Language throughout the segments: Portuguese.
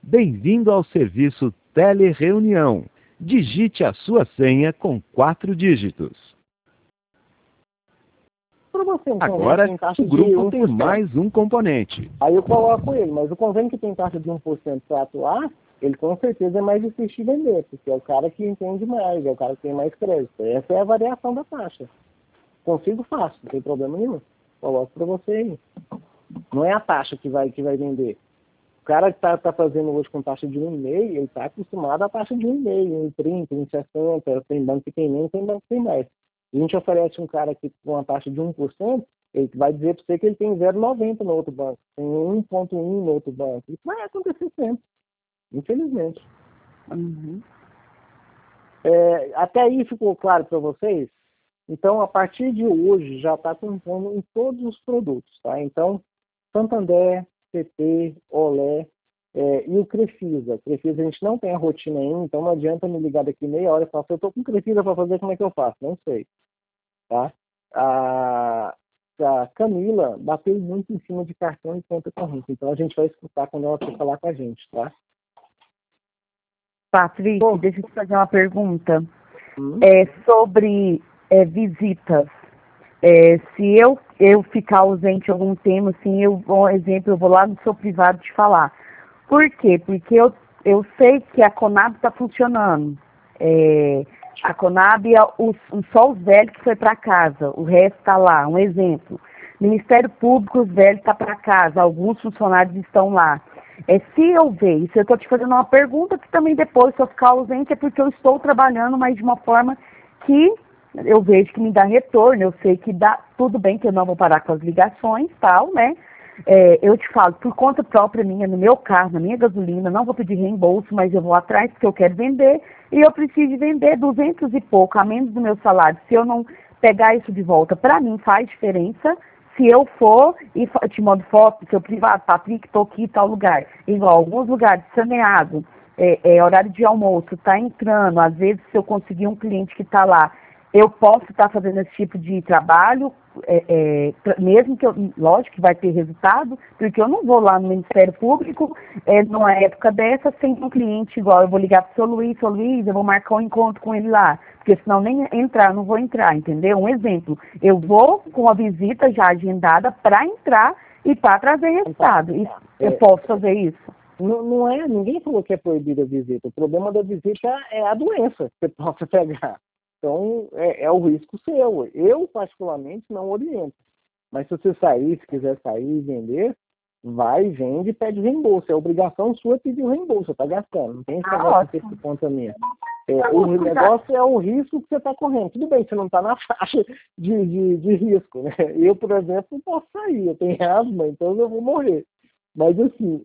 Bem-vindo ao serviço Telereunião. Digite a sua senha com 4 dígitos. Agora, o grupo tem mais um componente. Aí eu coloco ele, mas o convênio que tem taxa de 1% para atuar, ele com certeza é mais difícil de vender, porque é o cara que entende mais, é o cara que tem mais crédito. Essa é a variação da taxa. Consigo fácil, não tem problema nenhum. Coloco para você aí. Não é a taxa que vai vender. O cara que está fazendo hoje com taxa de 1,5, ele está acostumado à taxa de 1,5, 1,30, 1,60, tem banco que tem menos, tem banco que tem mais. A gente oferece um cara que com uma taxa de 1%, ele vai dizer para você que ele tem 0,90 no outro banco, tem 1,1 no outro banco. Isso vai acontecer sempre, infelizmente. Uhum. Até aí ficou claro para vocês? Então, a partir de hoje, já está contando em todos os produtos, tá? Então, Santander, CT, Olé e o Crefisa. O Crefisa a gente não tem a rotina ainda, então não adianta me ligar daqui meia hora e falar, eu estou com Crefisa para fazer, como é que eu faço? Não sei. Tá? A Camila bateu muito em cima de cartão e conta corrente, então a gente vai escutar quando ela for falar com a gente, tá? Patrick, deixa eu te fazer uma pergunta. Sobre visitas. Se eu ficar ausente algum tempo, assim, por exemplo, eu vou lá no seu privado te falar. Por quê? Porque eu sei que a Conab está funcionando. A Conab só os velhos que foi para casa, o resto está lá. Um exemplo. Ministério Público, os velhos estão para casa, alguns funcionários estão lá. Se eu ver, isso eu estou te fazendo uma pergunta que também depois, se eu ficar ausente, é porque eu estou trabalhando, mas de uma forma que eu vejo que me dá retorno, eu sei que dá tudo bem, que eu não vou parar com as ligações, tal, né? Eu te falo, por conta própria minha, no meu carro, na minha gasolina, não vou pedir reembolso, mas eu vou atrás porque eu quero vender, e eu preciso vender 200 e pouco, a menos do meu salário. Se eu não pegar isso de volta, para mim faz diferença. Se eu for e te mando foto do seu privado, Patrick, estou aqui em tal lugar. Igual, alguns lugares, saneado, horário de almoço, está entrando, às vezes se eu conseguir um cliente que está lá, eu posso estar fazendo esse tipo de trabalho, mesmo que lógico que vai ter resultado, porque eu não vou lá no Ministério Público, numa época dessa, sem um cliente igual, eu vou ligar para o seu Luiz, eu vou marcar um encontro com ele lá, porque senão nem entrar, não vou entrar, entendeu? Um exemplo, eu vou com a visita já agendada para entrar e para trazer resultado. Eu posso fazer isso? Não é, ninguém falou que é proibida a visita. O problema da visita é a doença que você possa pegar. Então, é o risco seu. Eu, particularmente, não oriento. Mas se você sair, se quiser sair e vender, vai, vende e pede reembolso. É obrigação sua pedir o reembolso. Você está gastando. Não tem esse negócio de ter por conta minha. O negócio é o risco que você está correndo. Tudo bem, você não está na faixa de risco, né? Eu, por exemplo, não posso sair. Eu tenho asma, então eu vou morrer. Mas, assim,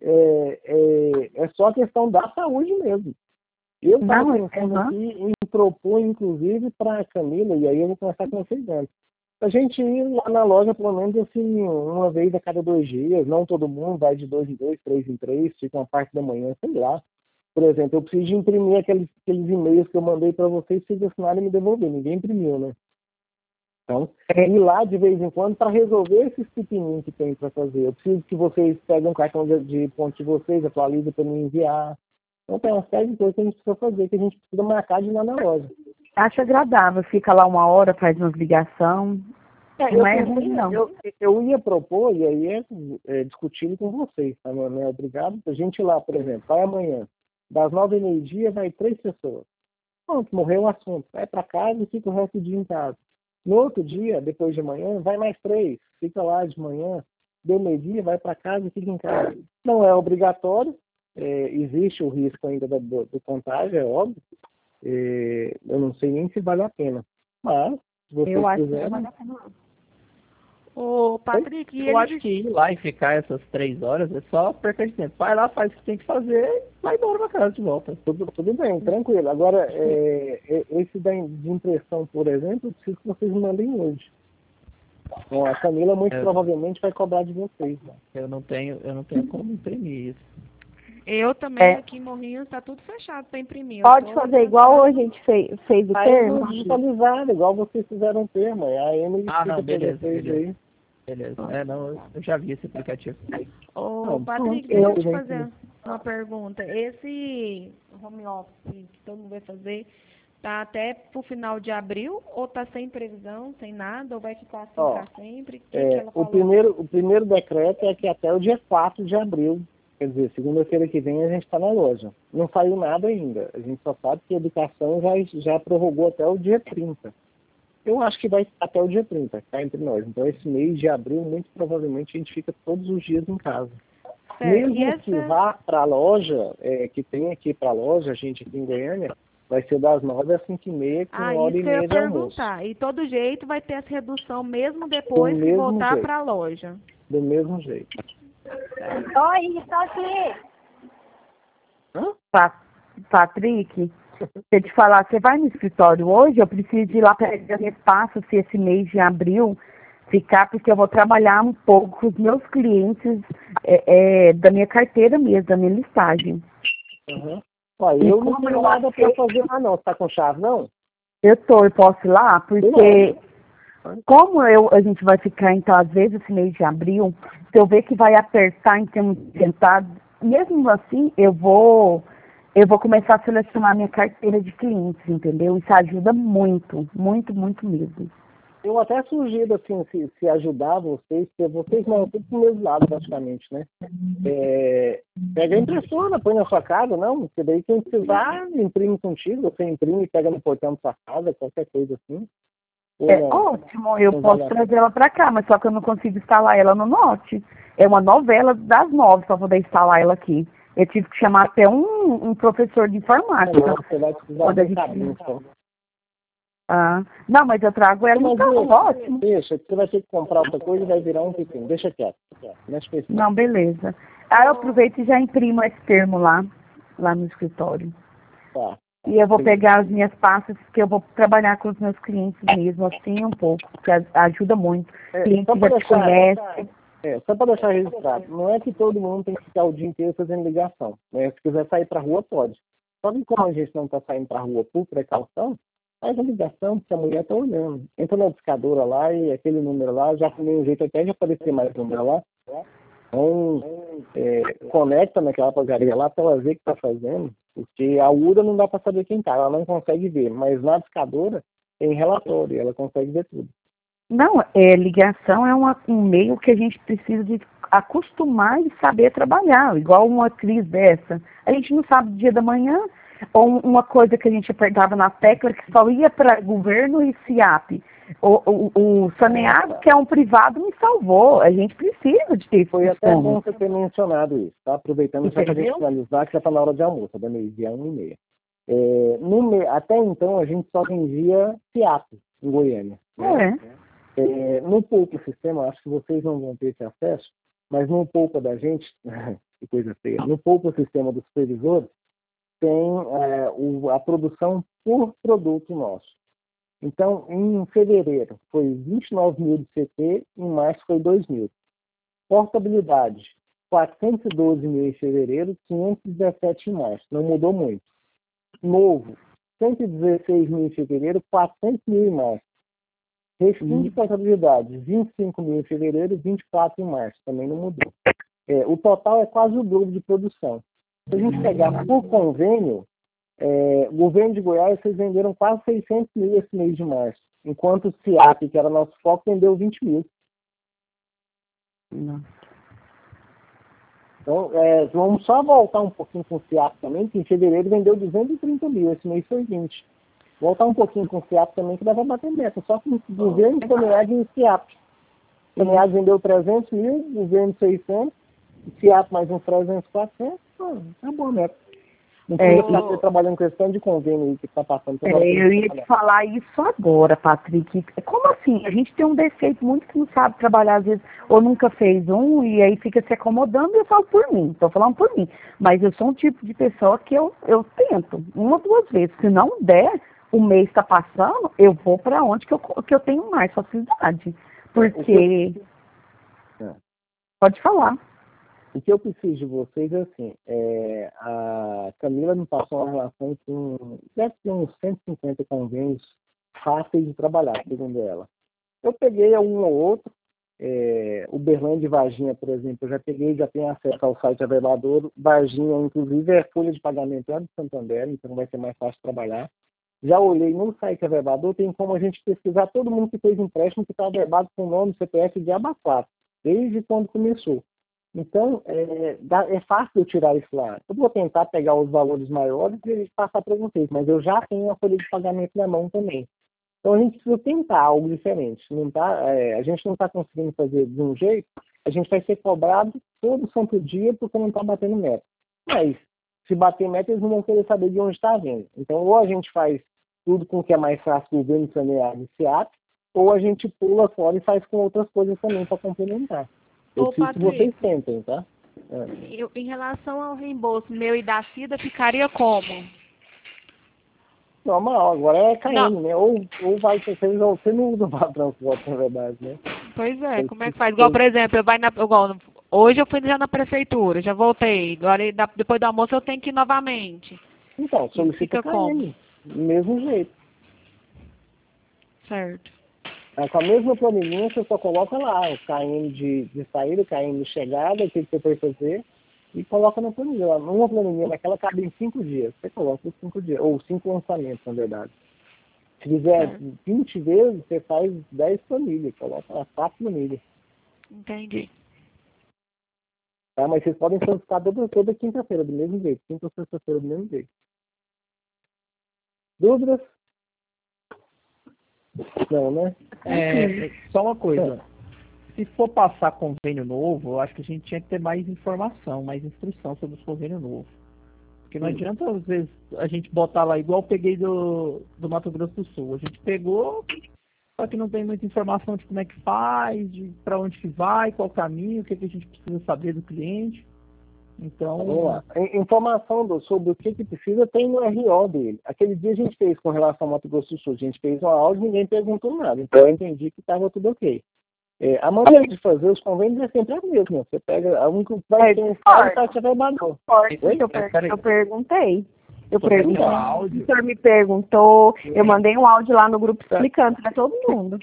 é só a questão da saúde mesmo. Eu estava pensando aqui em propor, inclusive, para a Camila, e aí eu vou começar com vocês antes. A gente ir lá na loja, pelo menos, assim, uma vez a cada 2 dias. Não todo mundo vai de 2 em 2, 3 em 3, fica uma parte da manhã, sei lá. Por exemplo, eu preciso de imprimir aqueles e-mails que eu mandei para vocês, se vocês assinarem e me devolver. Ninguém imprimiu, né? Então, ir lá de vez em quando para resolver esses pequenininhos que tem para fazer. Eu preciso que vocês peguem um cartão de ponto de vocês, atualizem para me enviar. Então tem uma série de coisas que a gente precisa fazer, que a gente precisa marcar de ir lá na loja. Acho agradável, fica lá 1 hora, faz umas ligações. Não é ruim, não. Eu ia propor, e aí discutindo com vocês, tá? Não é obrigado. A gente ir lá, por exemplo, vai amanhã, das 9h ao meio-dia, vai 3 pessoas. Pronto, morreu o assunto. Vai para casa e fica o resto do dia em casa. No outro dia, depois de manhã, vai mais 3. Fica lá de manhã, deu meio-dia, vai para casa e fica em casa. Não é obrigatório. Existe o risco ainda do contágio, é óbvio. Eu não sei nem se vale a pena. Mas, se vocês quiserem... Vale a pena. Ô, Patrick, eu acho que ir lá e ficar essas 3 horas é só perca de tempo. Vai lá, faz o que tem que fazer e vai embora pra casa de volta. Tudo bem, tranquilo. Agora, esse de impressão, por exemplo, eu preciso que vocês me mandem hoje. Bom, a Camila muito provavelmente vai cobrar de vocês. Né? Eu não tenho como imprimir isso. Eu também, aqui em Morrinhos, tá tudo fechado para imprimir. Pode fazer igual a gente fez o termo? Digitalizado, igual vocês fizeram o termo. A Emily beleza. Aí. Beleza. Eu já vi esse aplicativo. Ô, Patrick, deixa eu te fazer Uma pergunta. Esse home office que todo mundo vai fazer, tá até pro final de abril ou tá sem previsão, sem nada, ou vai ficar assim para sempre? Que ela o falou? primeiro decreto é que até o dia 4 de abril, quer dizer, segunda-feira que vem a gente está na loja. Não saiu nada ainda. A gente só sabe que a educação já prorrogou até o dia 30. Eu acho que vai até o dia 30, tá entre nós. Então, esse mês de abril, muito provavelmente, a gente fica todos os dias em casa. Certo. Mesmo que vá para a loja, que tem aqui para a loja, a gente aqui em Goiânia, vai ser das 9 às 5h30, com 1h30 de almoço. E todo jeito vai ter essa redução mesmo depois que voltar para a loja. Do mesmo jeito. Oi, estou aqui. Patrick, se eu te falar, você vai no escritório hoje? Eu preciso ir lá pegar espaço se esse mês de abril ficar, porque eu vou trabalhar um pouco com os meus clientes da minha carteira mesmo, da minha listagem. Olha, eu não tenho nada para fazer lá não. Você está com chave, não? Eu posso ir lá, porque como a gente vai ficar, então, às vezes, esse mês de abril, se eu ver que vai apertar em termos de sentado, mesmo assim, eu vou começar a selecionar minha carteira de clientes, entendeu? Isso ajuda muito, muito, muito mesmo. Eu até sugiro, assim, se ajudar vocês, porque vocês não estão do mesmo lado, praticamente, né? Pega a impressora, põe na sua casa, não? Porque daí quem precisar, imprime contigo, você imprime e pega no portão da sua casa, qualquer coisa assim. Ótimo, eu posso trazer ela para cá, mas só que eu não consigo instalar ela no Note. É uma novela das 9 para poder instalar ela aqui. Eu tive que chamar até um professor de informática. Você vai precisar de um cabinho, então. Não, mas eu trago ela no carro, ótimo. Deixa, você vai ter que comprar outra coisa e vai virar um pepino. Deixa quieto. Não, beleza. Eu aproveito e já imprimo esse termo lá no escritório. Tá. E eu vou pegar as minhas pastas, que eu vou trabalhar com os meus clientes mesmo, assim, um pouco, que ajuda muito. Cliente já te conhece. Só para deixar registrado, não é que todo mundo tem que ficar o dia inteiro fazendo ligação. Né? Se quiser sair para a rua, pode. Só que como a gente não está saindo para a rua por precaução, faz a ligação, porque a mulher está olhando. Entra na discadora lá e aquele número lá, já tem um jeito até de aparecer mais número lá. Então, conecta naquela porcaria lá para ela ver o que está fazendo, porque a URA não dá para saber quem está, ela não consegue ver, mas na discadora tem relatório, ela consegue ver tudo. Não, ligação é um meio que a gente precisa de acostumar e saber trabalhar, igual uma crise dessa. A gente não sabe o dia da manhã, ou uma coisa que a gente apertava na tecla que só ia para governo e SIAP. O saneado, que é um privado, me salvou. A gente precisa de ter isso. Foi até bom você ter mencionado isso, tá? Aproveitando já para a gente finalizar, que já está na hora de almoço, da meio-dia, 1h30. Até então, a gente só vendia SIAP em Goiânia. Né? No Poupa Sistema, acho que vocês não vão ter esse acesso, mas no Poupa da gente, que coisa feia, no Poupa Sistema dos supervisores, tem a produção por produto nosso. Então, em fevereiro foi 29 mil de CT, em março foi 2 mil. Portabilidade, 412 mil em fevereiro, 517 em março, não mudou muito. Novo, 116 mil em fevereiro, 400 mil em março. Refim de portabilidade, 25 mil em fevereiro, 24 em março, também não mudou. O total é quase o dobro de produção. Se a gente pegar por convênio, o governo de Goiás, vocês venderam quase 600 mil esse mês de março, enquanto o SIAP, que era nosso foco, vendeu 20 mil. Não. Então, vamos só voltar um pouquinho com o SIAP também, que em fevereiro vendeu 230 mil, esse mês foi 20. Voltar um pouquinho com o SIAP também, que dá para bater meta, só com o governo, Saneag e SIAP. Saneag vendeu 300 mil, governo 600, SIAP mais uns 300, 400, é boa meta. Não precisa ficar trabalhando com questão de convênio aí que está passando. Eu ia te falar isso agora, Patrick. Como assim? A gente tem um defeito muito que não sabe trabalhar, às vezes, ou nunca fez um, e aí fica se acomodando, e eu falo por mim, estou falando por mim. Mas eu sou um tipo de pessoa que eu tento, 1 ou 2 vezes. Se não der, o mês está passando, eu vou para onde que eu tenho mais facilidade. Porque... Pode falar. O que eu preciso de vocês é assim, a Camila me passou uma relação com, deve ter uns 150 convênios fáceis de trabalhar, segundo ela. Eu peguei um ou outro, Uberlândia e Varginha, por exemplo, eu já peguei, já tenho acesso ao site Averbador. Varginha, inclusive, é folha de pagamento lá do Santander, então vai ser mais fácil trabalhar. Já olhei no site Averbador, tem como a gente pesquisar todo mundo que fez empréstimo que está averbado com o nome, CPF de aba 4, desde quando começou. Então, é fácil eu tirar isso lá. Eu vou tentar pegar os valores maiores e passar para vocês, mas eu já tenho a folha de pagamento na mão também. Então, a gente precisa tentar algo diferente. Não tá, a gente não está conseguindo fazer de um jeito, a gente vai ser cobrado todo santo dia porque não está batendo meta. Mas, se bater meta, eles não vão querer saber de onde está vindo. Então, ou a gente faz tudo com o que é mais fácil do governo sanear e SEAP, ou a gente pula fora e faz com outras coisas também para complementar. Eu preciso que vocês tentem, tá? Em relação ao reembolso meu e da Cida, ficaria como? Normal, agora é KM, né? Ou vai ser, você não usa para transporte, na verdade, né? Pois é, como é que faz? Igual, por exemplo, hoje eu fui já na prefeitura, já voltei, agora depois do almoço eu tenho que ir novamente. Então, solicita KM, como? do mesmo jeito. Certo. Com a mesma planilhinha, você só coloca lá o KM de saída, o KM de chegada, o que você foi fazer, e coloca na planilha. Numa planilhinha, naquela cabe em 5 dias. Você coloca os 5 dias, ou 5 lançamentos, na verdade. Se fizer 20 vezes, você faz 10 planilhas, coloca lá 4 planilhas. Entendi. Tá? Mas vocês podem solicitar toda quinta-feira, do mesmo jeito. Quinta ou sexta-feira, do mesmo jeito. Dúvidas? Não, né? Só uma coisa. Se for passar convênio novo, eu acho que a gente tinha que ter mais informação, mais instrução sobre os convênios novos. Porque não adianta, às vezes, a gente botar lá, igual eu peguei do Mato Grosso do Sul. A gente pegou, só que não tem muita informação de como é que faz, de para onde que vai, qual caminho, o que a gente precisa saber do cliente. Então... Vamos lá. Informação sobre o que precisa tem no RO dele. Aquele dia a gente fez com relação ao Mato Grosso do Sul. A gente fez uma aula e ninguém perguntou nada. Então eu entendi que estava tudo ok. A maneira de fazer os convênios é sempre a mesma. Você pega a única que vai ter um site Averbador. Eu perguntei. O senhor me perguntou, eu mandei um áudio lá no grupo explicando para todo mundo.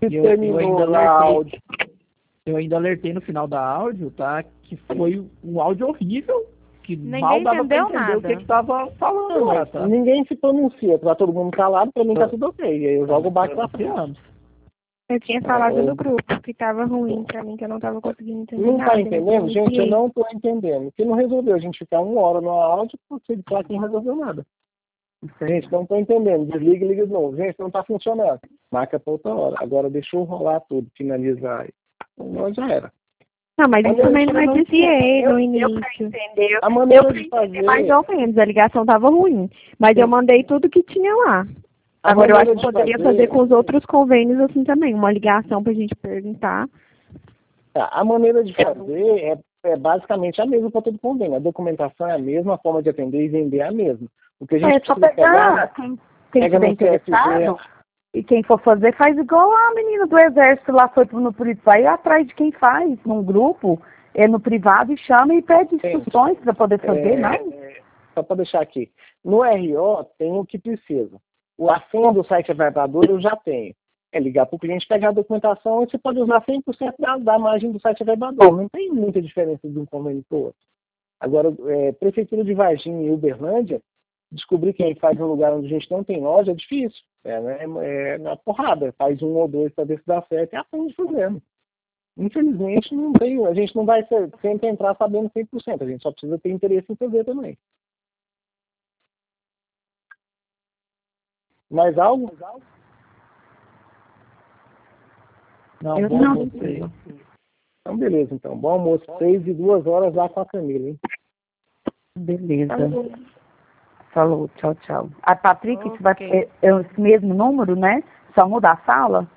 Eu ainda alertei no final da áudio, tá? Que foi um áudio horrível, que ninguém mal dava pra entender nada. o que estava falando lá, tá? Ninguém se pronuncia, tá todo mundo calado, pra mim tá tudo ok. E aí eu jogo o baixo pra frente. Eu tinha falado no grupo que tava ruim pra mim, que eu não tava conseguindo entender não nada. Tá entendendo? Gente, eu não tô entendendo. Que não resolveu a gente ficar 1 hora no áudio porque ele fala que não resolveu nada. Gente, não tô entendendo. Desliga e liga de novo. Gente, não tá funcionando. Marca pra outra hora. Agora deixa eu rolar tudo, finalizar. Então, já era. Não, mas isso também não é dizer no início. Entendeu? A maneira de fazer... Mais ou menos, a ligação tava ruim. Mas eu mandei tudo que tinha lá. Agora eu acho que poderia fazer com os outros convênios assim também, uma ligação pra gente perguntar. A maneira de fazer é basicamente a mesma para todo convênio. A documentação é a mesma, a forma de atender e vender é a mesma. O que a gente só precisa pegar, quem estiver interessado, e quem for fazer, faz igual a menina do exército lá foi no privado, vai atrás de quem faz, num grupo, no privado e chama e pede instruções para poder fazer, não? Só para deixar aqui. No RO tem o que precisa. A senha do site Averbador eu já tenho. É ligar para o cliente, pegar a documentação e você pode usar 100% da margem do site Averbador. Não tem muita diferença de um convênio para o outro. Agora, Prefeitura de Varginha e Uberlândia, descobrir quem faz um lugar onde a gente não tem loja é difícil. Na porrada. Faz 1 ou 2 para ver se dá certo e aprende fazendo. Infelizmente, a gente não vai sempre entrar sabendo 100%. A gente só precisa ter interesse em fazer também. Mais algo? Não, Eu bom não. almoço aí. Então, beleza, então. Bom almoço. 6 e 2 horas lá com a Camila, hein? Beleza. Falou, tchau, tchau. A Patrick, isso vai ter esse mesmo número, né? Só muda a sala?